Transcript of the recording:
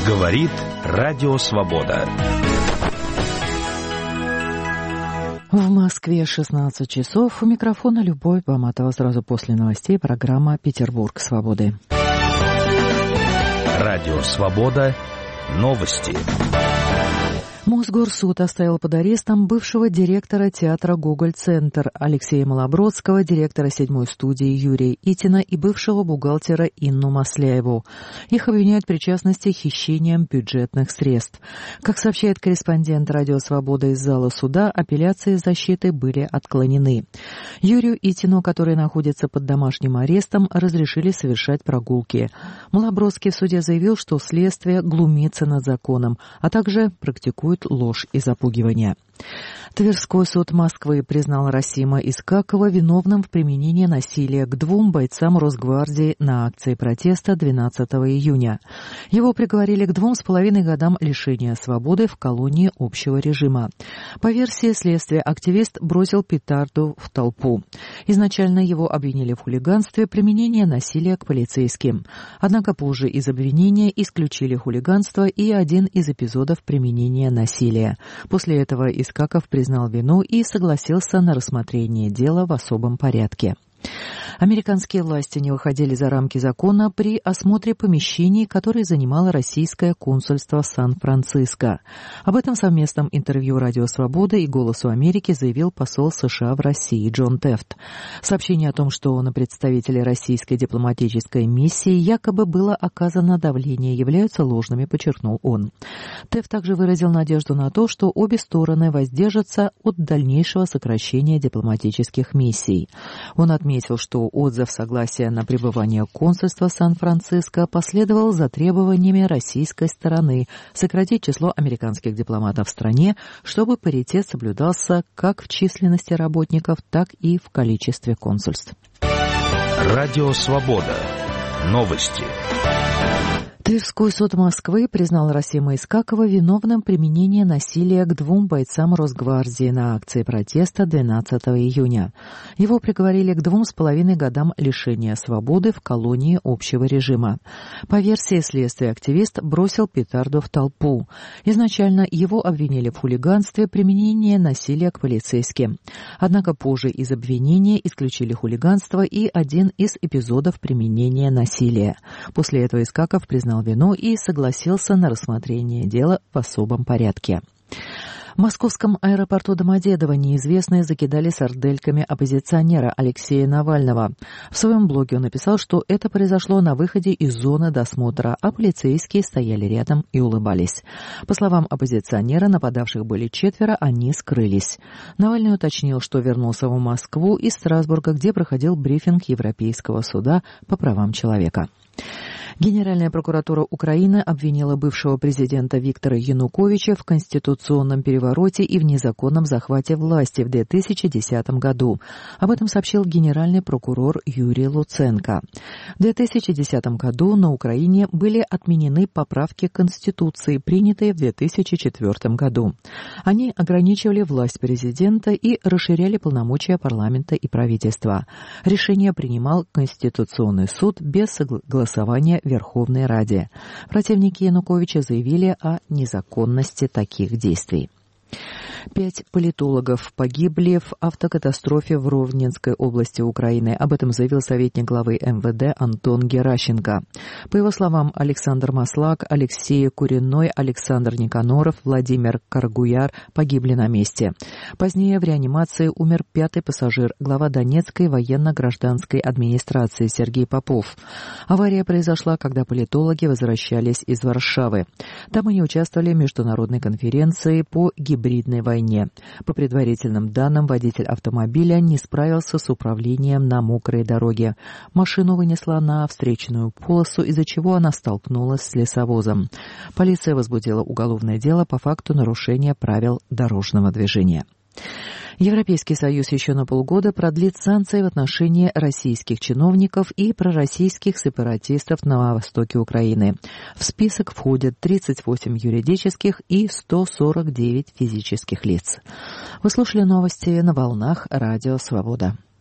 Говорит Радио Свобода. В Москве 16 часов. У микрофона Любовь Баматова. Сразу после новостей программа «Петербург свободы». Радио Свобода. Новости. Мосгорсуд оставил под арестом бывшего директора театра «Гоголь-центр» Алексея Малобродского, директора 7-й студии Юрия Итина и бывшего бухгалтера Инну Масляеву. Их обвиняют в причастности к хищениям бюджетных средств. Как сообщает корреспондент «Радио Свобода» из зала суда, апелляции защиты были отклонены. Юрию Итину, который находится под домашним арестом, разрешили совершать прогулки. Малобродский в суде заявил, что следствие глумится над законом, а также практикует ложь и запугивание. Тверской суд Москвы признал Расима Искакова виновным в применении насилия к 2 бойцам Росгвардии на акции протеста 12 июня. Его приговорили к 2,5 годам лишения свободы в колонии общего режима. По версии следствия, активист бросил петарду в толпу. Изначально его обвинили в хулиганстве, применении насилия к полицейским. Однако позже из обвинения исключили хулиганство и один из эпизодов применения насилия. После этого Искаков признал вину и согласился на рассмотрение дела в особом порядке. Американские власти не выходили за рамки закона при осмотре помещений, которые занимало российское консульство в Сан-Франциско. Об этом в совместном интервью «Радио Свобода» и «Голосу Америки» заявил посол США в России Джон Тефт. Сообщение о том, что на представителей российской дипломатической миссии якобы было оказано давление, являются ложными, подчеркнул он. Тефт также выразил надежду на то, что обе стороны воздержатся от дальнейшего сокращения дипломатических миссий. Он отметил, что отзыв согласия на пребывание консульства Сан-Франциско последовал за требованиями российской стороны сократить число американских дипломатов в стране, чтобы паритет соблюдался как в численности работников, так и в количестве консульств. Радио Свобода. Новости. Тверской суд Москвы признал Расима Искакова виновным в применении насилия к 2 бойцам Росгвардии на акции протеста 12 июня. Его приговорили к 2,5 годам лишения свободы в колонии общего режима. По версии следствия, активист бросил петарду в толпу. Изначально его обвинили в хулиганстве, применении насилия к полицейским. Однако позже из обвинения исключили хулиганство и один из эпизодов применения насилия. После этого Искаков признал вину и согласился на рассмотрение дела в особом порядке. В московском аэропорту Домодедово неизвестные закидали сардельками оппозиционера Алексея Навального. В своем блоге он написал, что это произошло на выходе из зоны досмотра, а полицейские стояли рядом и улыбались. По словам оппозиционера, нападавших были 4, они скрылись. Навальный уточнил, что вернулся в Москву из Страсбурга, где проходил брифинг Европейского суда по правам человека. Генеральная прокуратура Украины обвинила бывшего президента Виктора Януковича в конституционном перевороте и в незаконном захвате власти в 2010 году. Об этом сообщил генеральный прокурор Юрий Луценко. В 2010 году на Украине были отменены поправки к Конституции, принятые в 2004 году. Они ограничивали власть президента и расширяли полномочия парламента и правительства. Решение принимал Конституционный суд без согласования Верховной Раде. Противники Януковича заявили о незаконности таких действий. 5 политологов погибли в автокатастрофе в Ровненской области Украины. Об этом заявил советник главы МВД Антон Геращенко. По его словам, Александр Маслак, Алексей Куриной, Александр Никаноров, Владимир Каргуяр погибли на месте. Позднее в реанимации умер 5-й пассажир, глава Донецкой военно-гражданской администрации Сергей Попов. Авария произошла, когда политологи возвращались из Варшавы. Там они участвовали в международной конференции по гибридной войне. По предварительным данным, водитель автомобиля не справился с управлением на мокрой дороге. Машину вынесла на встречную полосу, из-за чего она столкнулась с лесовозом. Полиция возбудила уголовное дело по факту нарушения правил дорожного движения. Европейский Союз еще на полгода продлит санкции в отношении российских чиновников и пророссийских сепаратистов на востоке Украины. В список входят 38 юридических и 149 физических лиц. Вы слушали новости на волнах Радио Свобода.